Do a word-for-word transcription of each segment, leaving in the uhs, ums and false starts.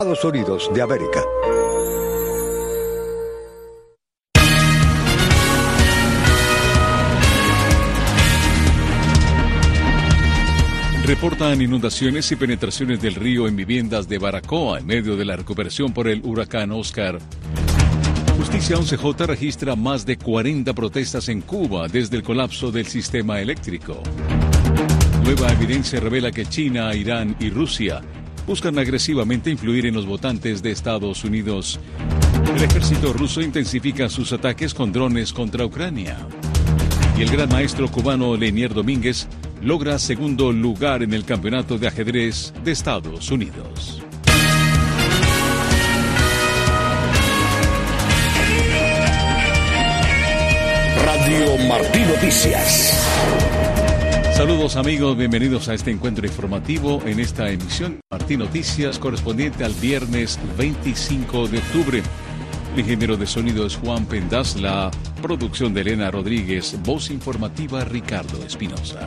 Estados Unidos de América. Reportan inundaciones y penetraciones del río en viviendas de Baracoa en medio de la recuperación por el huracán Oscar. Justicia once J registra más de cuarenta protestas en Cuba desde el colapso del sistema eléctrico. Nueva evidencia revela que China, Irán y Rusia buscan agresivamente influir en los votantes de Estados Unidos. El ejército ruso intensifica sus ataques con drones contra Ucrania. Y el gran maestro cubano Lenier Domínguez logra segundo lugar en el campeonato de ajedrez de Estados Unidos. Radio Martí Noticias. Saludos amigos, bienvenidos a este encuentro informativo en esta emisión Martí Noticias correspondiente al viernes veinticinco de octubre. El ingeniero de sonido es Juan Pendaz, la producción de Elena Rodríguez, voz informativa Ricardo Espinosa.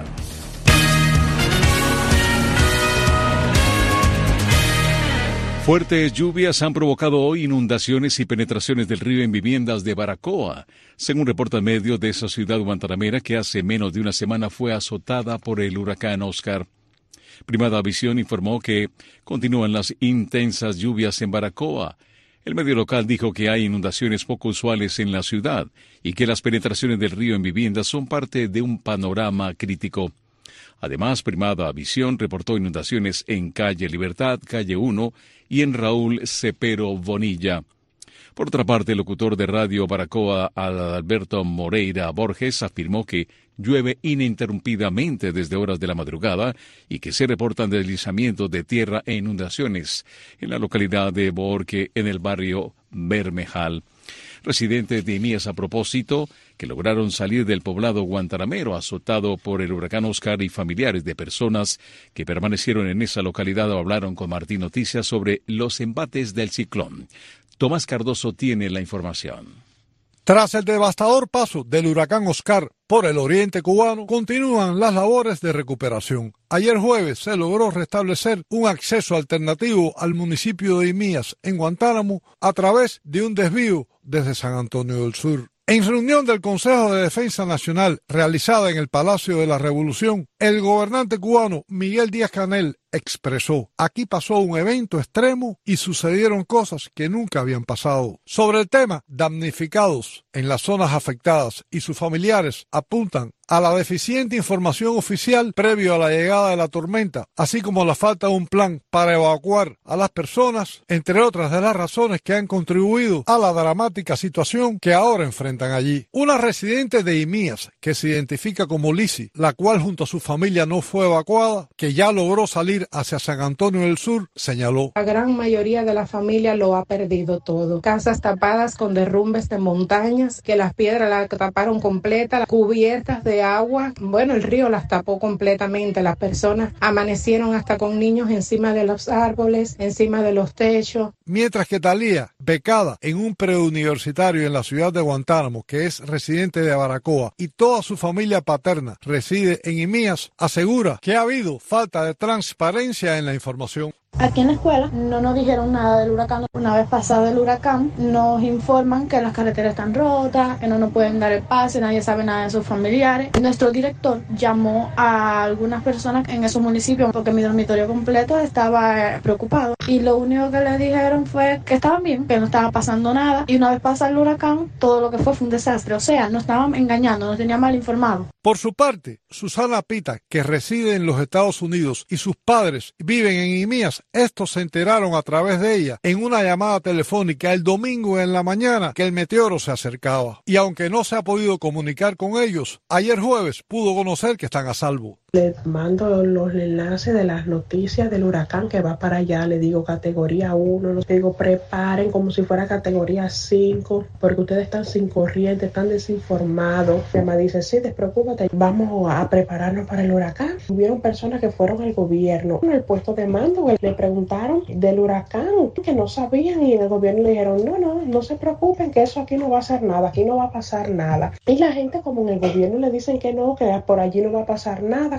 Fuertes lluvias han provocado hoy inundaciones y penetraciones del río en viviendas de Baracoa, según reporta el medio de esa ciudad guantanamera que hace menos de una semana fue azotada por el huracán Oscar. Primada Visión informó que continúan las intensas lluvias en Baracoa. El medio local dijo que hay inundaciones poco usuales en la ciudad y que las penetraciones del río en viviendas son parte de un panorama crítico. Además, Primada Visión reportó inundaciones en Calle Libertad, Calle uno y en Raúl Cepero Bonilla. Por otra parte, el locutor de Radio Baracoa, Alberto Moreira Borges, afirmó que llueve ininterrumpidamente desde horas de la madrugada y que se reportan deslizamientos de tierra e inundaciones en la localidad de Bohorque, en el barrio Bermejal. Residentes de Imías, a propósito, que lograron salir del poblado guantanamero azotado por el huracán Oscar y familiares de personas que permanecieron en esa localidad hablaron con Martí Noticias sobre los embates del ciclón. Tomás Cardoso tiene la información. Tras el devastador paso del huracán Oscar por el oriente cubano, continúan las labores de recuperación. Ayer jueves se logró restablecer un acceso alternativo al municipio de Imías, en Guantánamo, a través de un desvío desde San Antonio del Sur. En reunión del Consejo de Defensa Nacional realizada en el Palacio de la Revolución, el gobernante cubano Miguel Díaz-Canel expresó: aquí pasó un evento extremo y sucedieron cosas que nunca habían pasado. Sobre el tema, damnificados en las zonas afectadas y sus familiares apuntan a la deficiente información oficial previo a la llegada de la tormenta, así como la falta de un plan para evacuar a las personas, entre otras de las razones que han contribuido a la dramática situación que ahora enfrentan allí. Una residente de Imías, que se identifica como Lisi, la cual junto a su familia no fue evacuada, que ya logró salir hacia San Antonio del Sur, señaló: la gran mayoría de la familia lo ha perdido todo. Casas tapadas con derrumbes de montañas, que las piedras las taparon completa, cubiertas de agua. Bueno, el río las tapó completamente. Las personas amanecieron hasta con niños encima de los árboles, encima de los techos. Mientras que Talía, becada en un preuniversitario en la ciudad de Guantánamo, que es residente de Baracoa, y toda su familia paterna reside en Imías, asegura que ha habido falta de transparencia en la información. Aquí en la escuela no nos dijeron nada del huracán. Una vez pasado el huracán, nos informan que las carreteras están rotas, que no nos pueden dar el pase, nadie sabe nada de sus familiares. Nuestro director llamó a algunas personas en esos municipios porque mi dormitorio completo estaba preocupado. Y lo único que les dijeron fue que estaban bien, que no estaba pasando nada. Y una vez pasado el huracán, todo lo que fue fue un desastre. O sea, nos estaban engañando, nos tenían mal informados. Por su parte, Susana Pita, que reside en los Estados Unidos y sus padres viven en Imías, estos se enteraron a través de ella en una llamada telefónica el domingo en la mañana que el meteoro se acercaba. Y aunque no se ha podido comunicar con ellos, ayer jueves pudo conocer que están a salvo. Les mando los enlaces de las noticias del huracán que va para allá. Le digo categoría uno, les digo preparen como si fuera categoría cinco, porque ustedes están sin corriente, están desinformados. Me dice, sí, despreocúpate, vamos a prepararnos para el huracán. Hubieron personas que fueron al gobierno, en el puesto de mando, le preguntaron del huracán, que no sabían, y en el gobierno le dijeron, no, no, no se preocupen, que eso aquí no va a hacer nada, aquí no va a pasar nada. Y la gente como en el gobierno le dicen que no, que por allí no va a pasar nada.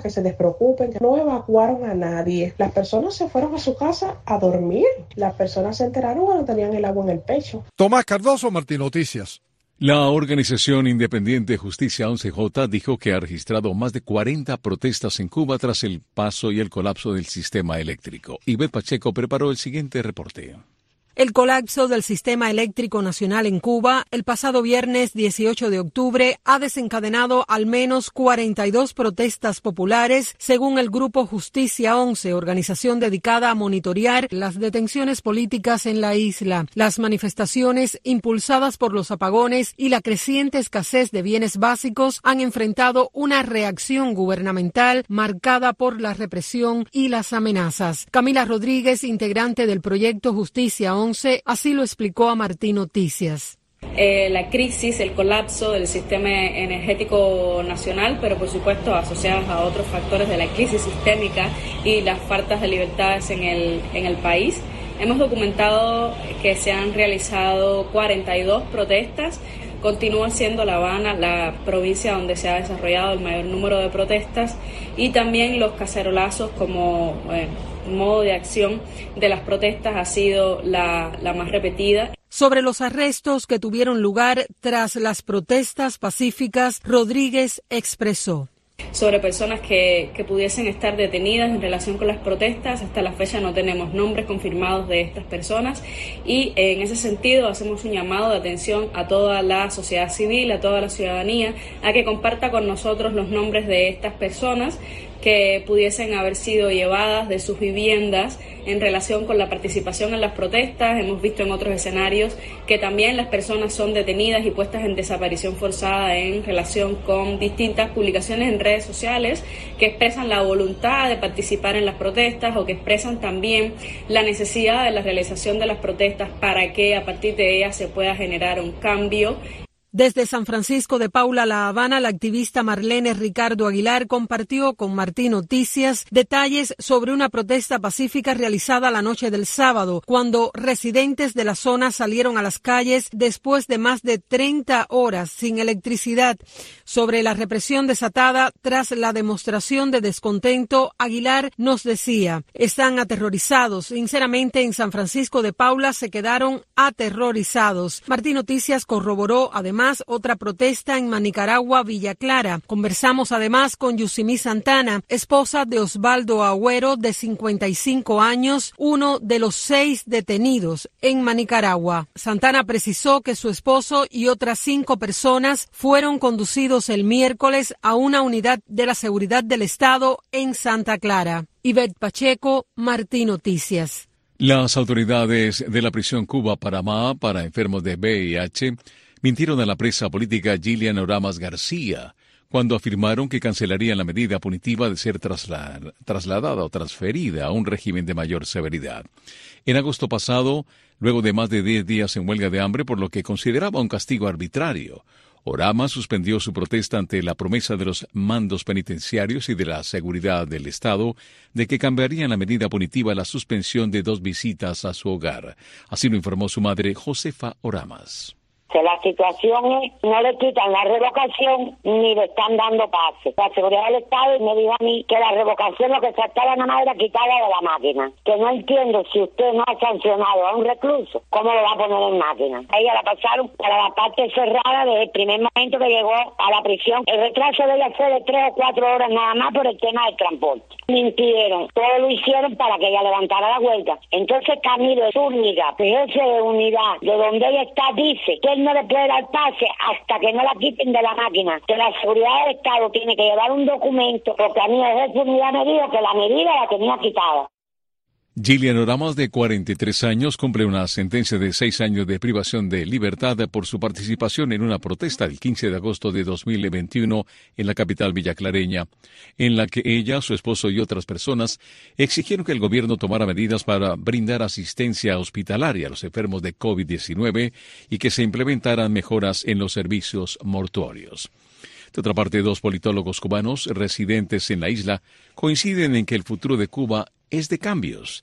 que se despreocupen, que no evacuaron a nadie. Las personas se fueron a su casa a dormir. Las personas se enteraron cuando tenían el agua en el pecho. Tomás Cardoso, Martín Noticias. La organización independiente Justicia once J dijo que ha registrado más de cuarenta protestas en Cuba tras el paso y el colapso del sistema eléctrico. Ivette Pacheco preparó el siguiente reporte. El colapso del sistema eléctrico nacional en Cuba el pasado viernes dieciocho de octubre ha desencadenado al menos cuarenta y dos protestas populares, según el grupo Justicia once, organización dedicada a monitorear las detenciones políticas en la isla. Las manifestaciones, impulsadas por los apagones y la creciente escasez de bienes básicos, han enfrentado una reacción gubernamental marcada por la represión y las amenazas. Camila Rodríguez, integrante del proyecto Justicia once, así lo explicó a Martín Noticias. Eh, la crisis, el colapso del sistema energético nacional, pero por supuesto asociados a otros factores de la crisis sistémica y las faltas de libertades en el, en el país. Hemos documentado que se han realizado cuarenta y dos protestas. Continúa siendo La Habana la provincia donde se ha desarrollado el mayor número de protestas, y también los cacerolazos como eh, modo de acción de las protestas ha sido la, la más repetida. Sobre los arrestos que tuvieron lugar tras las protestas pacíficas, Rodríguez expresó: sobre personas que, que pudiesen estar detenidas en relación con las protestas. Hasta la fecha no tenemos nombres confirmados de estas personas, y en ese sentido hacemos un llamado de atención a toda la sociedad civil, a toda la ciudadanía, a que comparta con nosotros los nombres de estas personas que pudiesen haber sido llevadas de sus viviendas en relación con la participación en las protestas. Hemos visto en otros escenarios que también las personas son detenidas y puestas en desaparición forzada en relación con distintas publicaciones en redes sociales que expresan la voluntad de participar en las protestas, o que expresan también la necesidad de la realización de las protestas para que a partir de ellas se pueda generar un cambio. Desde San Francisco de Paula, La Habana, la activista Marlene Ricardo Aguilar compartió con Martín Noticias detalles sobre una protesta pacífica realizada la noche del sábado, cuando residentes de la zona salieron a las calles después de más de treinta horas sin electricidad. Sobre la represión desatada tras la demostración de descontento, Aguilar nos decía: están aterrorizados. Sinceramente, en San Francisco de Paula se quedaron aterrorizados. Martín Noticias corroboró además otra protesta en Manicaragua, Villa Clara. Conversamos además con Yusimí Santana, esposa de Osvaldo Agüero, de cincuenta y cinco años, uno de los seis detenidos en Manicaragua. Santana precisó que su esposo y otras cinco personas fueron conducidos el miércoles a una unidad de la seguridad del Estado en Santa Clara. Ivette Pacheco, Martín Noticias. Las autoridades de la prisión Cuba Panamá para enfermos de V I H mintieron a la presa política Gillian Oramas García cuando afirmaron que cancelarían la medida punitiva de ser trasla- trasladada o transferida a un régimen de mayor severidad. En agosto pasado, luego de más de diez días en huelga de hambre por lo que consideraba un castigo arbitrario, Oramas suspendió su protesta ante la promesa de los mandos penitenciarios y de la seguridad del Estado de que cambiarían la medida punitiva a la suspensión de dos visitas a su hogar. Así lo informó su madre, Josefa Oramas. La situación es, no le quitan la revocación ni le están dando pase. La seguridad del Estado me dijo a mí que la revocación lo que se estaba nada más era quitarla de la máquina. Que no entiendo, si usted no ha sancionado a un recluso, ¿cómo lo va a poner en máquina? A ella la pasaron para la parte cerrada desde el primer momento que llegó a la prisión. El retraso de ella fue de tres o cuatro horas nada más por el tema del transporte. Me impidieron, todo lo hicieron para que ella levantara la huelga. Entonces Camilo Zúñiga, jefe de unidad de donde ella está, dice que él no le puede dar pase hasta que no la quiten de la máquina, que la seguridad del Estado tiene que llevar un documento, porque a mí el jefe de unidad me dijo que la medida la tenía quitada. Gillian Oramas, de cuarenta y tres años, cumple una sentencia de seis años de privación de libertad por su participación en una protesta el quince de agosto de dos mil veintiuno en la capital villaclareña, en la que ella, su esposo y otras personas exigieron que el gobierno tomara medidas para brindar asistencia hospitalaria a los enfermos de COVID diecinueve y que se implementaran mejoras en los servicios mortuorios. De otra parte, dos politólogos cubanos residentes en la isla coinciden en que el futuro de Cuba es de cambios.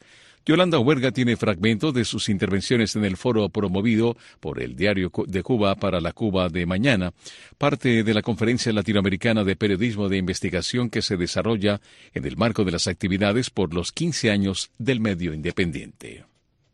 Yolanda Huerga tiene fragmentos de sus intervenciones en el foro promovido por el Diario de Cuba para la Cuba de mañana, parte de la Conferencia Latinoamericana de Periodismo de Investigación que se desarrolla en el marco de las actividades por los quince años del medio independiente.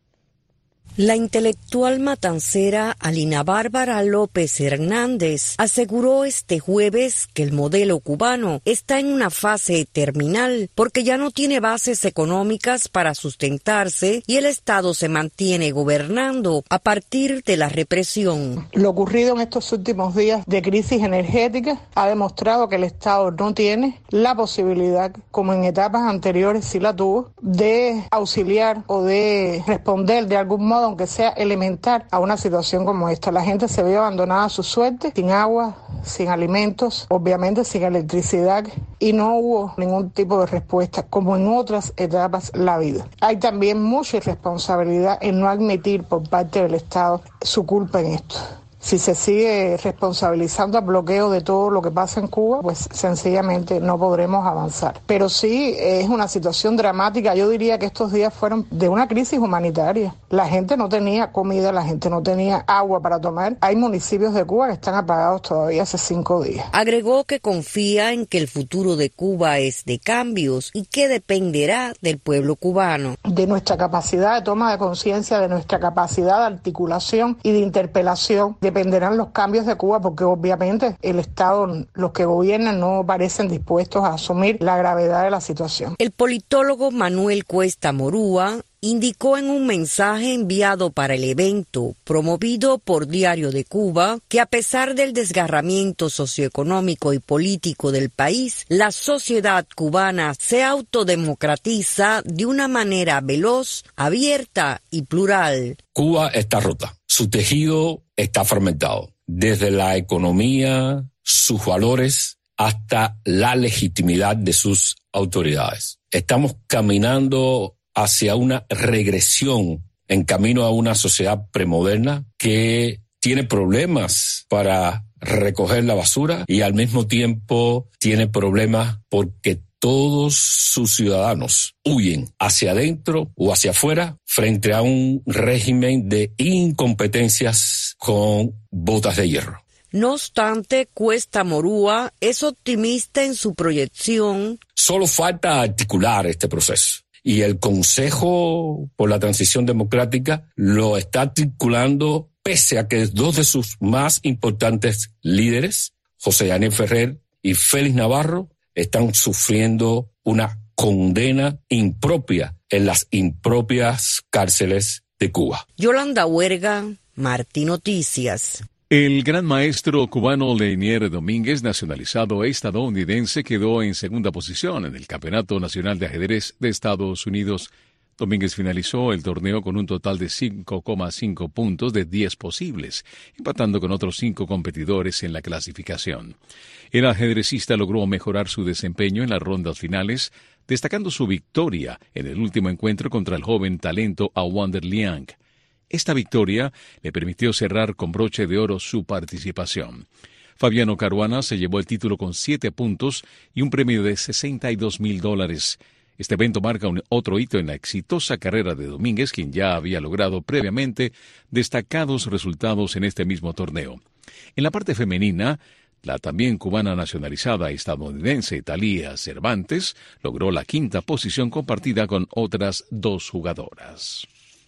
La intelectual matancera Alina Bárbara López Hernández aseguró este jueves que el modelo cubano está en una fase terminal porque ya no tiene bases económicas para sustentarse y el Estado se mantiene gobernando a partir de la represión. Lo ocurrido en estos últimos días de crisis energética ha demostrado que el Estado no tiene la posibilidad, como en etapas anteriores sí la tuvo, de auxiliar o de responder de algún modo, aunque sea elemental, a una situación como esta. La gente se vio abandonada a su suerte, sin agua, sin alimentos, obviamente sin electricidad, y no hubo ningún tipo de respuesta, como en otras etapas de la vida. Hay también mucha irresponsabilidad en no admitir por parte del Estado su culpa en esto. Si se sigue responsabilizando al bloqueo de todo lo que pasa en Cuba, pues sencillamente no podremos avanzar. Pero sí es una situación dramática. Yo diría que estos días fueron de una crisis humanitaria. La gente no tenía comida, la gente no tenía agua para tomar. Hay municipios de Cuba que están apagados todavía hace cinco días. Agregó que confía en que el futuro de Cuba es de cambios y que dependerá del pueblo cubano. De nuestra capacidad de toma de conciencia, de nuestra capacidad de articulación y de interpelación, dependerán los cambios de Cuba, porque obviamente el Estado, los que gobiernan, no parecen dispuestos a asumir la gravedad de la situación. El politólogo Manuel Cuesta Morúa indicó en un mensaje enviado para el evento promovido por Diario de Cuba que a pesar del desgarramiento socioeconómico y político del país, la sociedad cubana se autodemocratiza de una manera veloz, abierta y plural. Cuba está rota, su tejido está fragmentado, desde la economía, sus valores, hasta la legitimidad de sus autoridades. Estamos caminando hacia una regresión en camino a una sociedad premoderna que tiene problemas para recoger la basura y al mismo tiempo tiene problemas porque todos sus ciudadanos huyen hacia adentro o hacia afuera frente a un régimen de incompetencias con botas de hierro. No obstante, Cuesta Morúa es optimista en su proyección. Solo falta articular este proceso. Y el Consejo por la Transición Democrática lo está articulando pese a que dos de sus más importantes líderes, José Daniel Ferrer y Félix Navarro, están sufriendo una condena impropia en las impropias cárceles de Cuba. Yolanda Huerga, Martí Noticias. El gran maestro cubano Leinier Domínguez, nacionalizado estadounidense, quedó en segunda posición en el Campeonato Nacional de Ajedrez de Estados Unidos. Domínguez finalizó el torneo con un total de cinco coma cinco puntos de diez posibles, empatando con otros cinco competidores en la clasificación. El ajedrecista logró mejorar su desempeño en las rondas finales, destacando su victoria en el último encuentro contra el joven talento Awander Liang. Esta victoria le permitió cerrar con broche de oro su participación. Fabiano Caruana se llevó el título con siete puntos y un premio de sesenta y dos mil dólares. Este evento marca un otro hito en la exitosa carrera de Domínguez, quien ya había logrado previamente destacados resultados en este mismo torneo. En la parte femenina, la también cubana nacionalizada estadounidense Thalía Cervantes logró la quinta posición compartida con otras dos jugadoras.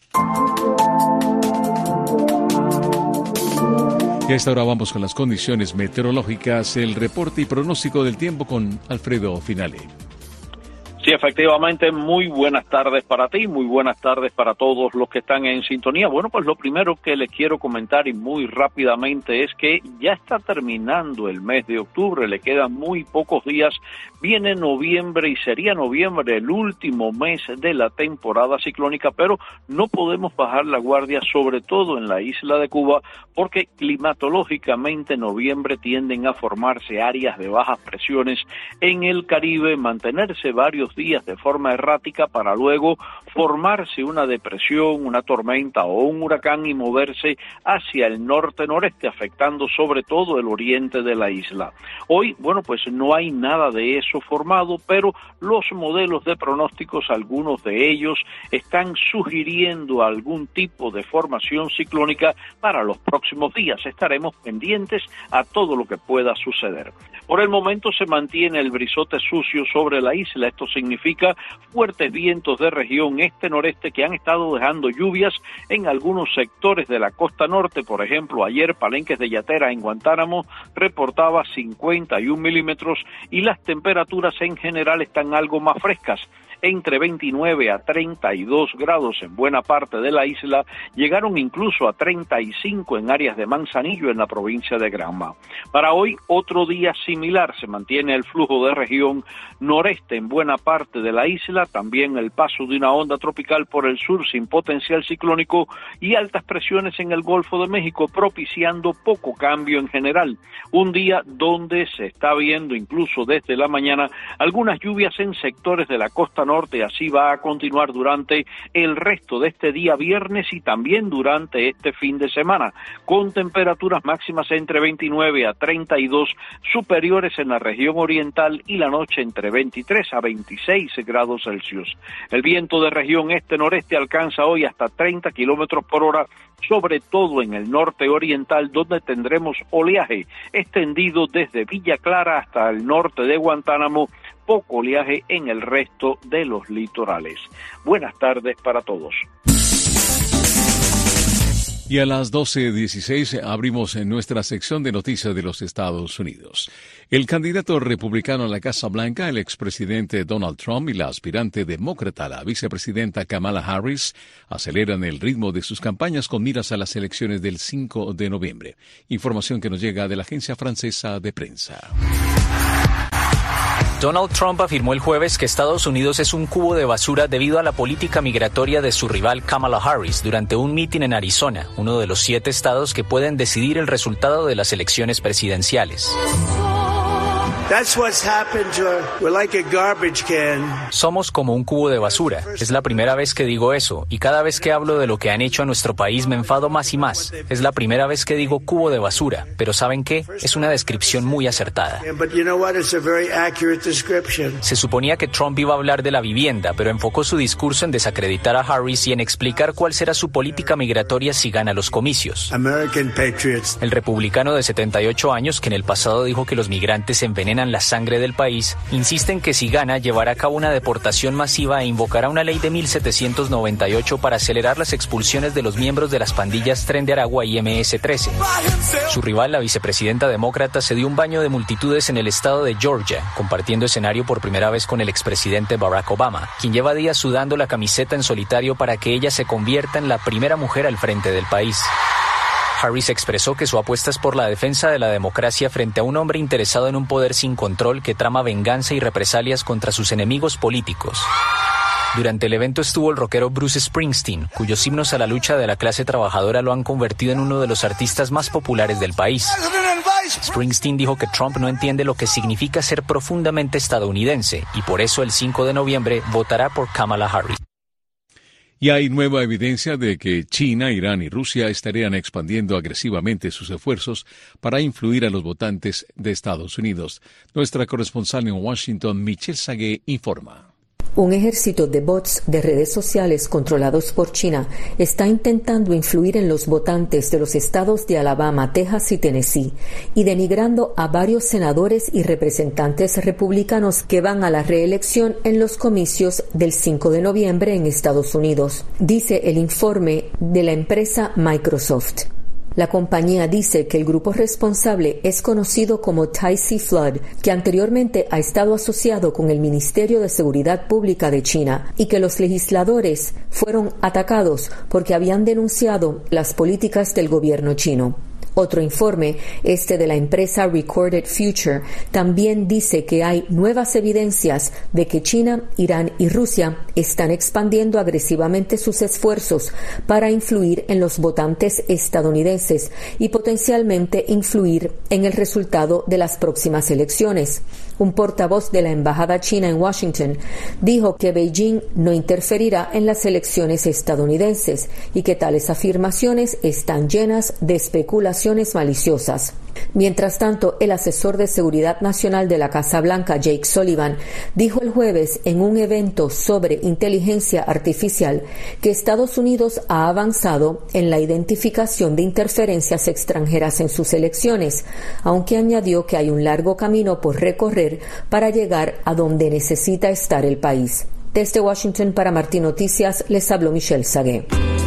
Y a esta hora vamos con las condiciones meteorológicas, el reporte y pronóstico del tiempo con Alfredo Finale. Sí, efectivamente, muy buenas tardes para ti, muy buenas tardes para todos los que están en sintonía. Bueno, pues lo primero que les quiero comentar y muy rápidamente es que ya está terminando el mes de octubre, le quedan muy pocos días, viene noviembre y sería noviembre el último mes de la temporada ciclónica, pero no podemos bajar la guardia, sobre todo en la isla de Cuba, porque climatológicamente en noviembre tienden a formarse áreas de bajas presiones en el Caribe, mantenerse varios días de forma errática para luego formarse una depresión, una tormenta o un huracán y moverse hacia el norte-noreste, afectando sobre todo el oriente de la isla. Hoy, bueno, pues no hay nada de eso eso formado, pero los modelos de pronósticos, algunos de ellos, están sugiriendo algún tipo de formación ciclónica para los próximos días. Estaremos pendientes a todo lo que pueda suceder. Por el momento se mantiene el brisote sucio sobre la isla. Esto significa fuertes vientos de región este-noreste que han estado dejando lluvias en algunos sectores de la costa norte. Por ejemplo, ayer Palenques de Yatera en Guantánamo reportaba cincuenta y un milímetros y las temperaturas en general están algo más frescas, entre veintinueve a treinta y dos grados en buena parte de la isla, llegaron incluso a treinta y cinco en áreas de Manzanillo en la provincia de Granma. Para hoy, otro día similar, se mantiene el flujo de región noreste en buena parte de la isla, también el paso de una onda tropical por el sur sin potencial ciclónico y altas presiones en el Golfo de México, propiciando poco cambio en general. Un día donde se está viendo incluso desde la mañana algunas lluvias en sectores de la costa norte, así va a continuar durante el resto de este día viernes y también durante este fin de semana, con temperaturas máximas entre veintinueve a treinta y dos, superiores en la región oriental y la noche entre veintitrés a veintiséis grados Celsius. El viento de región este-noreste alcanza hoy hasta treinta kilómetros por hora, sobre todo en el norte oriental, donde tendremos oleaje extendido desde Villa Clara hasta el norte de Guantánamo, poco oleaje en el resto de los litorales. Buenas tardes para todos. Y a las doce dieciséis abrimos en nuestra sección de noticias de los Estados Unidos. El candidato republicano a la Casa Blanca, el expresidente Donald Trump, y la aspirante demócrata, la vicepresidenta Kamala Harris, aceleran el ritmo de sus campañas con miras a las elecciones del cinco de noviembre. Información que nos llega de la agencia francesa de prensa. Donald Trump afirmó el jueves que Estados Unidos es un cubo de basura debido a la política migratoria de su rival Kamala Harris durante un mitin en Arizona, uno de los siete estados que pueden decidir el resultado de las elecciones presidenciales. That's what's happened to her. We're like a garbage can. Somos como un cubo de basura. Es la primera vez que digo eso, y cada vez que hablo de lo que han hecho a nuestro país me enfado más y más. Es la primera vez que digo cubo de basura, pero ¿saben qué? Es una descripción muy acertada. But you know what? It's a very accurate description. Se suponía que Trump iba a hablar de la vivienda, pero enfocó su discurso en desacreditar a Harris y en explicar cuál será su política migratoria si gana los comicios. American patriots. El republicano de setenta y ocho años, que en el pasado dijo que los migrantes envenenan la sangre del país, insiste en que si gana llevará a cabo una deportación masiva e invocará una ley de mil setecientos noventa y ocho para acelerar las expulsiones de los miembros de las pandillas Tren de Aragua y eme ese trece. Su rival, la vicepresidenta demócrata, se dio un baño de multitudes en el estado de Georgia, compartiendo escenario por primera vez con el expresidente Barack Obama, quien lleva días sudando la camiseta en solitario para que ella se convierta en la primera mujer al frente del país. Harris expresó que su apuesta es por la defensa de la democracia frente a un hombre interesado en un poder sin control que trama venganza y represalias contra sus enemigos políticos. Durante el evento estuvo el rockero Bruce Springsteen, cuyos himnos a la lucha de la clase trabajadora lo han convertido en uno de los artistas más populares del país. Springsteen dijo que Trump no entiende lo que significa ser profundamente estadounidense y por eso el cinco de noviembre votará por Kamala Harris. Y hay nueva evidencia de que China, Irán y Rusia estarían expandiendo agresivamente sus esfuerzos para influir a los votantes de Estados Unidos. Nuestra corresponsal en Washington, Michelle Sagué, informa. Un ejército de bots de redes sociales controlados por China está intentando influir en los votantes de los estados de Alabama, Texas y Tennessee, y denigrando a varios senadores y representantes republicanos que van a la reelección en los comicios del cinco de noviembre en Estados Unidos, dice el informe de la empresa Microsoft. La compañía dice que el grupo responsable es conocido como Tyse Flood, que anteriormente ha estado asociado con el Ministerio de Seguridad Pública de China, y que los legisladores fueron atacados porque habían denunciado las políticas del gobierno chino. Otro informe, este de la empresa Recorded Future, también dice que hay nuevas evidencias de que China, Irán y Rusia están expandiendo agresivamente sus esfuerzos para influir en los votantes estadounidenses y potencialmente influir en el resultado de las próximas elecciones. Un portavoz de la Embajada China en Washington dijo que Beijing no interferirá en las elecciones estadounidenses y que tales afirmaciones están llenas de especulaciones maliciosas. Mientras tanto, el asesor de seguridad nacional de la Casa Blanca, Jake Sullivan, dijo el jueves en un evento sobre inteligencia artificial que Estados Unidos ha avanzado en la identificación de interferencias extranjeras en sus elecciones, aunque añadió que hay un largo camino por recorrer para llegar a donde necesita estar el país. Desde Washington para Martín Noticias les habló Michelle Sagué.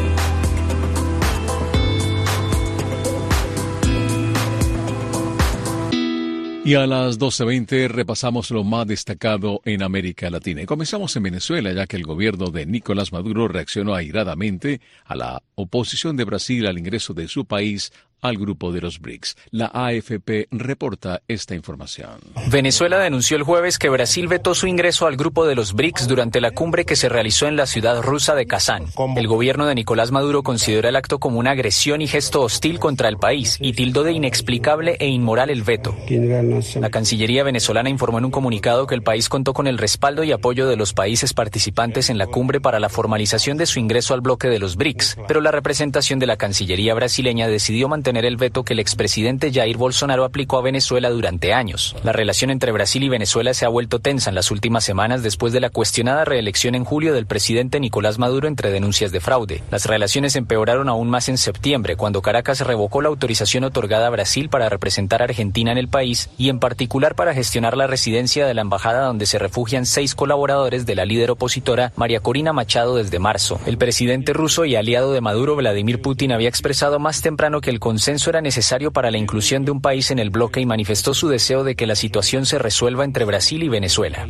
Y a las doce veinte repasamos lo más destacado en América Latina. Y comenzamos en Venezuela, ya que el gobierno de Nicolás Maduro reaccionó airadamente a la oposición de Brasil al ingreso de su país al grupo de los BRICS. La A F P reporta esta información. Venezuela denunció el jueves que Brasil vetó su ingreso al grupo de los BRICS durante la cumbre que se realizó en la ciudad rusa de Kazán. El gobierno de Nicolás Maduro consideró el acto como una agresión y gesto hostil contra el país y tildó de inexplicable e inmoral el veto. La Cancillería venezolana informó en un comunicado que el país contó con el respaldo y apoyo de los países participantes en la cumbre para la formalización de su ingreso al bloque de los BRICS, pero la representación de la Cancillería brasileña decidió mantener el veto que el expresidente Jair Bolsonaro aplicó a Venezuela durante años. La relación entre Brasil y Venezuela se ha vuelto tensa en las últimas semanas después de la cuestionada reelección en julio del presidente Nicolás Maduro entre denuncias de fraude. Las relaciones empeoraron aún más en septiembre, cuando Caracas revocó la autorización otorgada a Brasil para representar a Argentina en el país y en particular para gestionar la residencia de la embajada donde se refugian seis colaboradores de la líder opositora María Corina Machado desde marzo. El presidente ruso y aliado de Maduro, Vladimir Putin, había expresado más temprano que el consenso era necesario para la inclusión de un país en el bloque y manifestó su deseo de que la situación se resuelva entre Brasil y Venezuela.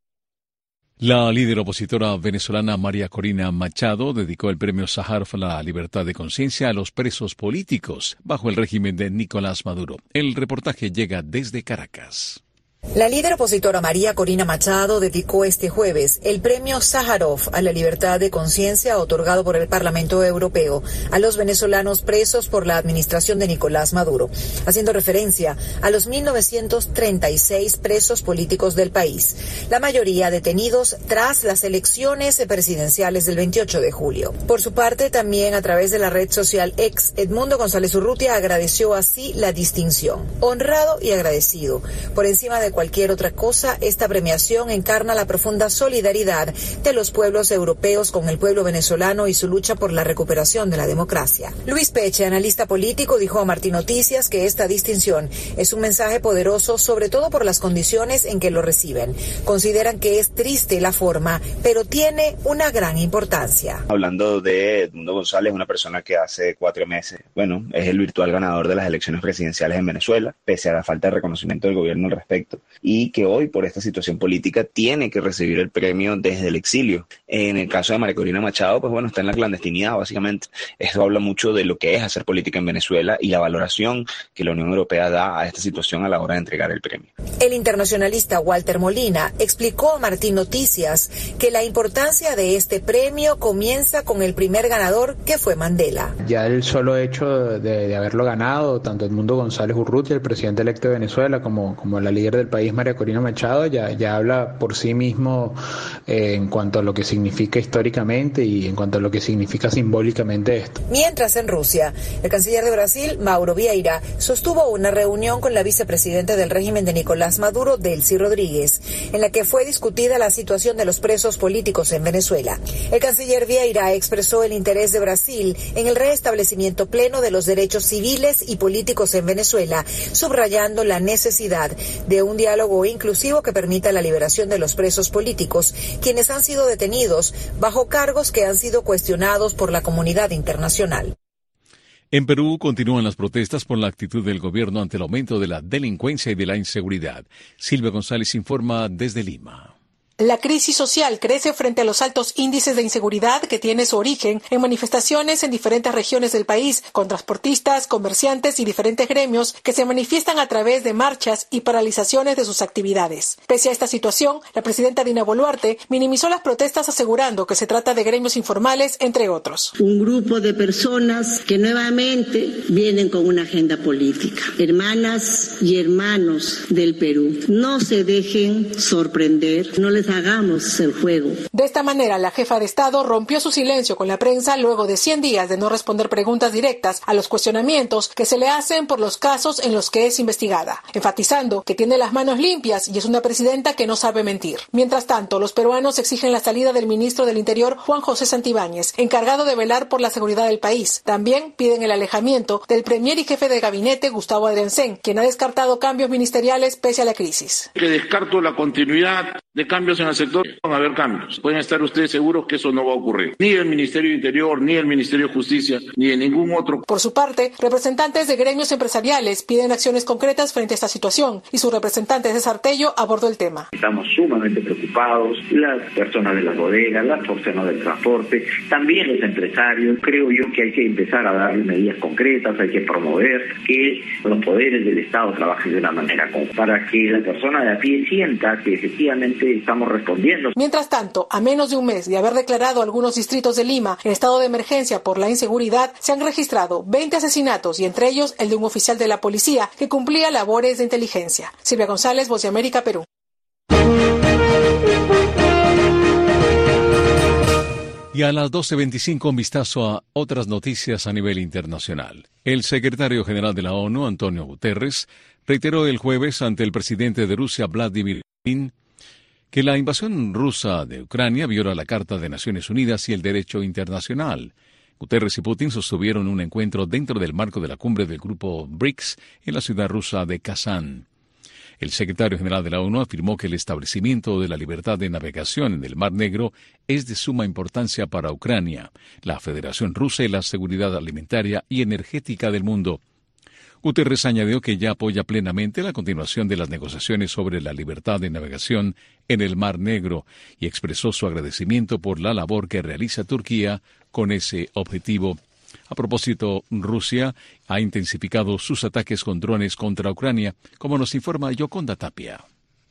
La líder opositora venezolana María Corina Machado dedicó el premio Sájarov a la libertad de conciencia a los presos políticos bajo el régimen de Nicolás Maduro. El reportaje llega desde Caracas. La líder opositora María Corina Machado dedicó este jueves el premio Sájarov a la libertad de conciencia otorgado por el Parlamento Europeo a los venezolanos presos por la administración de Nicolás Maduro, haciendo referencia a los mil novecientos treinta y seis presos políticos del país, la mayoría detenidos tras las elecciones presidenciales del veintiocho de julio. Por su parte, también a través de la red social X, Edmundo González Urrutia agradeció así la distinción. Honrado y agradecido. Por encima de cualquier otra cosa, esta premiación encarna la profunda solidaridad de los pueblos europeos con el pueblo venezolano y su lucha por la recuperación de la democracia. Luis Peche, analista político, dijo a Martín Noticias que esta distinción es un mensaje poderoso, sobre todo por las condiciones en que lo reciben. Consideran que es triste la forma, pero tiene una gran importancia. Hablando de Edmundo González, una persona que hace cuatro meses, bueno, es el virtual ganador de las elecciones presidenciales en Venezuela, pese a la falta de reconocimiento del gobierno al respecto, y que hoy, por esta situación política, tiene que recibir el premio desde el exilio. En el caso de María Corina Machado, pues bueno, está en la clandestinidad, básicamente. Esto habla mucho de lo que es hacer política en Venezuela y la valoración que la Unión Europea da a esta situación a la hora de entregar el premio. El internacionalista Walter Molina explicó a Martín Noticias que la importancia de este premio comienza con el primer ganador, que fue Mandela. Ya el solo hecho de, de haberlo ganado, tanto Edmundo González Urrutia, el presidente electo de Venezuela, como, como la líder del país, María Corina Machado, ya, ya habla por sí mismo eh, en cuanto a lo que significa históricamente y en cuanto a lo que significa simbólicamente esto. Mientras en Rusia, el canciller de Brasil, Mauro Vieira, sostuvo una reunión con la vicepresidenta del régimen de Nicolás Maduro, Delcy Rodríguez, en la que fue discutida la situación de los presos políticos en Venezuela. El canciller Vieira expresó el interés de Brasil en el restablecimiento pleno de los derechos civiles y políticos en Venezuela, subrayando la necesidad de un diálogo inclusivo que permita la liberación de los presos políticos, quienes han sido detenidos bajo cargos que han sido cuestionados por la comunidad internacional. En Perú continúan las protestas por la actitud del gobierno ante el aumento de la delincuencia y de la inseguridad. Silvia González informa desde Lima. La crisis social crece frente a los altos índices de inseguridad que tiene su origen en manifestaciones en diferentes regiones del país, con transportistas, comerciantes y diferentes gremios que se manifiestan a través de marchas y paralizaciones de sus actividades. Pese a esta situación, la presidenta Dina Boluarte minimizó las protestas asegurando que se trata de gremios informales, entre otros. Un grupo de personas que nuevamente vienen con una agenda política. Hermanas y hermanos del Perú, no se dejen sorprender, no les hagamos el juego. De esta manera, la jefa de Estado rompió su silencio con la prensa luego de cien días de no responder preguntas directas a los cuestionamientos que se le hacen por los casos en los que es investigada, enfatizando que tiene las manos limpias y es una presidenta que no sabe mentir. Mientras tanto, los peruanos exigen la salida del ministro del Interior, Juan José Santibáñez, encargado de velar por la seguridad del país. También piden el alejamiento del premier y jefe de gabinete, Gustavo Adriancén, quien ha descartado cambios ministeriales pese a la crisis. Que descarto la continuidad de cambios en el sector. Van a haber cambios. Pueden estar ustedes seguros que eso no va a ocurrir. Ni el Ministerio de Interior, ni el Ministerio de Justicia, ni de ningún otro. Por su parte, representantes de gremios empresariales piden acciones concretas frente a esta situación y su representante César Tello abordó el tema. Estamos sumamente preocupados, las personas de las bodegas, las personas del transporte, también los empresarios. Creo yo que hay que empezar a darle medidas concretas, hay que promover que los poderes del Estado trabajen de una manera común para que la persona de a pie sienta que efectivamente estamos respondiendo. Mientras tanto, a menos de un mes de haber declarado algunos distritos de Lima en estado de emergencia por la inseguridad, se han registrado veinte asesinatos y entre ellos el de un oficial de la policía que cumplía labores de inteligencia. Silvia González, Voz de América, Perú. Y a las doce veinticinco un vistazo a otras noticias a nivel internacional. El secretario general de la ONU, Antonio Guterres, reiteró el jueves ante el presidente de Rusia, Vladimir Putin, que la invasión rusa de Ucrania viola la Carta de Naciones Unidas y el derecho internacional. Guterres y Putin sostuvieron un encuentro dentro del marco de la cumbre del grupo BRICS en la ciudad rusa de Kazán. El secretario general de la ONU afirmó que el establecimiento de la libertad de navegación en el Mar Negro es de suma importancia para Ucrania, la Federación Rusa y la seguridad alimentaria y energética del mundo. Guterres añadió que ya apoya plenamente la continuación de las negociaciones sobre la libertad de navegación en el Mar Negro y expresó su agradecimiento por la labor que realiza Turquía con ese objetivo. A propósito, Rusia ha intensificado sus ataques con drones contra Ucrania, como nos informa Yoconda Tapia.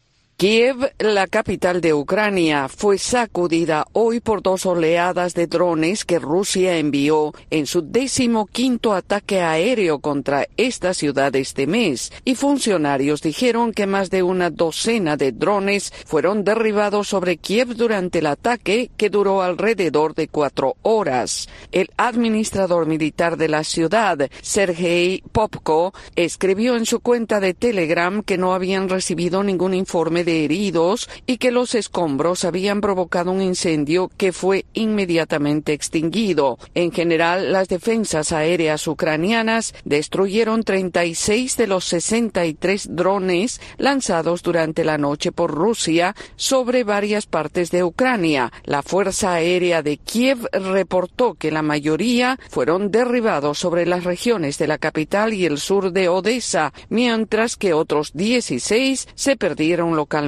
Kiev, la capital de Ucrania, fue sacudida hoy por dos oleadas de drones que Rusia envió en su decimoquinto ataque aéreo contra esta ciudad este mes, y funcionarios dijeron que más de una docena de drones fueron derribados sobre Kiev durante el ataque, que duró alrededor de cuatro horas. El administrador militar de la ciudad, Sergei Popko, escribió en su cuenta de Telegram que no habían recibido ningún informe de de heridos y que los escombros habían provocado un incendio que fue inmediatamente extinguido. En general, las defensas aéreas ucranianas destruyeron treinta y seis de los sesenta y tres drones lanzados durante la noche por Rusia sobre varias partes de Ucrania. La Fuerza Aérea de Kiev reportó que la mayoría fueron derribados sobre las regiones de la capital y el sur de Odessa, mientras que otros dieciséis se perdieron localmente.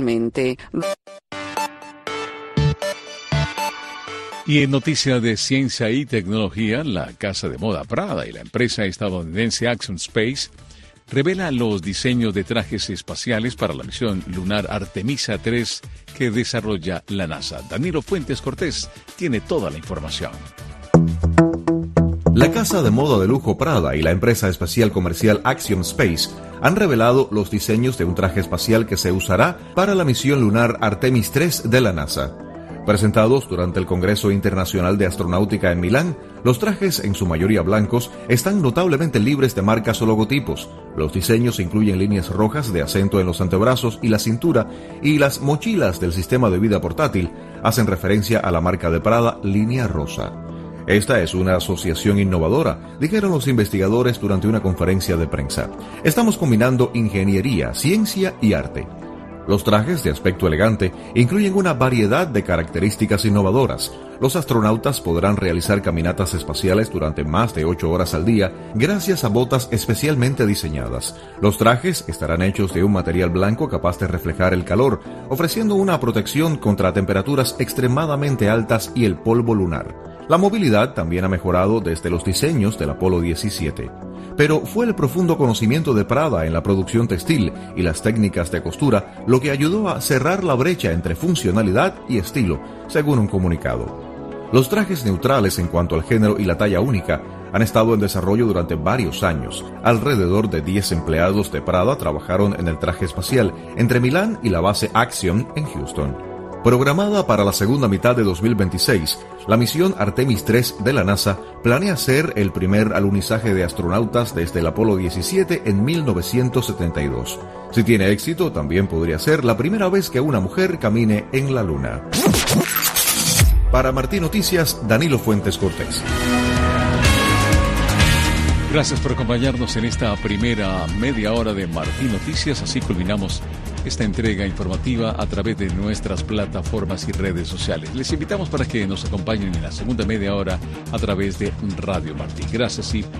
Y en noticias de ciencia y tecnología, la casa de moda Prada y la empresa estadounidense Axiom Space revela los diseños de trajes espaciales para la misión lunar Artemisa tres que desarrolla la NASA. Danilo Fuentes Cortés tiene toda la información. La casa de moda de lujo Prada y la empresa espacial comercial Axiom Space han revelado los diseños de un traje espacial que se usará para la misión lunar Artemis tres de la NASA. Presentados durante el Congreso Internacional de Astronáutica en Milán, los trajes, en su mayoría blancos, están notablemente libres de marcas o logotipos. Los diseños incluyen líneas rojas de acento en los antebrazos y la cintura, y las mochilas del sistema de vida portátil hacen referencia a la marca de Prada Línea Rosa. Esta es una asociación innovadora, dijeron los investigadores durante una conferencia de prensa. Estamos combinando ingeniería, ciencia y arte. Los trajes de aspecto elegante incluyen una variedad de características innovadoras. Los astronautas podrán realizar caminatas espaciales durante más de ocho horas al día gracias a botas especialmente diseñadas. Los trajes estarán hechos de un material blanco capaz de reflejar el calor, ofreciendo una protección contra temperaturas extremadamente altas y el polvo lunar. La movilidad también ha mejorado desde los diseños del Apolo diecisiete. Pero fue el profundo conocimiento de Prada en la producción textil y las técnicas de costura lo que ayudó a cerrar la brecha entre funcionalidad y estilo, según un comunicado. Los trajes neutrales en cuanto al género y la talla única han estado en desarrollo durante varios años. Alrededor de diez empleados de Prada trabajaron en el traje espacial entre Milán y la base Axiom en Houston. Programada para la segunda mitad de dos mil veintiséis, la misión Artemis tres de la NASA planea ser el primer alunizaje de astronautas desde el Apolo diecisiete en mil novecientos setenta y dos. Si tiene éxito, también podría ser la primera vez que una mujer camine en la Luna. Para Martín Noticias, Danilo Fuentes Cortés. Gracias por acompañarnos en esta primera media hora de Martín Noticias. Así culminamos esta entrega informativa a través de nuestras plataformas y redes sociales. Les invitamos para que nos acompañen en la segunda media hora a través de Radio Martín. Gracias y